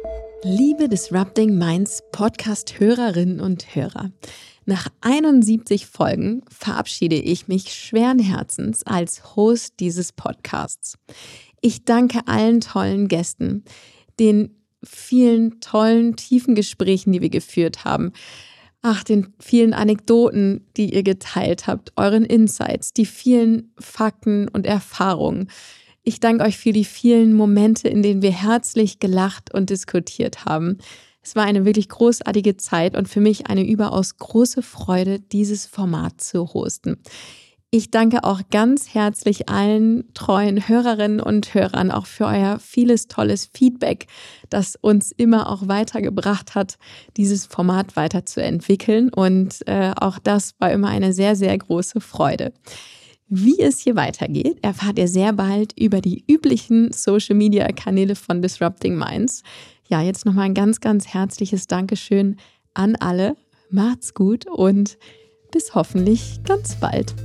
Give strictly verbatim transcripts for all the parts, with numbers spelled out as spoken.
Liebe Disrupting Minds Podcast-Hörerinnen und Hörer, nach einundsiebzig Folgen verabschiede ich mich schweren Herzens als Host dieses Podcasts. Ich danke allen tollen Gästen, den vielen tollen, tiefen Gesprächen, die wir geführt haben. Ach, den vielen Anekdoten, die ihr geteilt habt, euren Insights, die vielen Fakten und Erfahrungen. Ich danke euch für die vielen Momente, in denen wir herzlich gelacht und diskutiert haben. Es war eine wirklich großartige Zeit und für mich eine überaus große Freude, dieses Format zu hosten. Ich danke auch ganz herzlich allen treuen Hörerinnen und Hörern auch für euer vieles tolles Feedback, das uns immer auch weitergebracht hat, dieses Format weiterzuentwickeln. Und äh, auch das war immer eine sehr, sehr große Freude. Wie es hier weitergeht, erfahrt ihr sehr bald über die üblichen Social-Media-Kanäle von Disrupting Minds. Ja, jetzt nochmal ein ganz, ganz herzliches Dankeschön an alle. Macht's gut und bis hoffentlich ganz bald.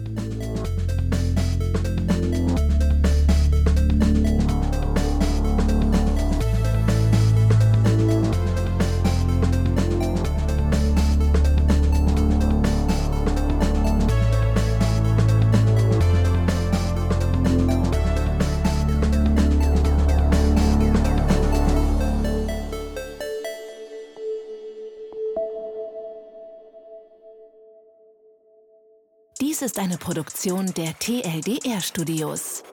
Dies ist eine Produktion der T L D R Studios.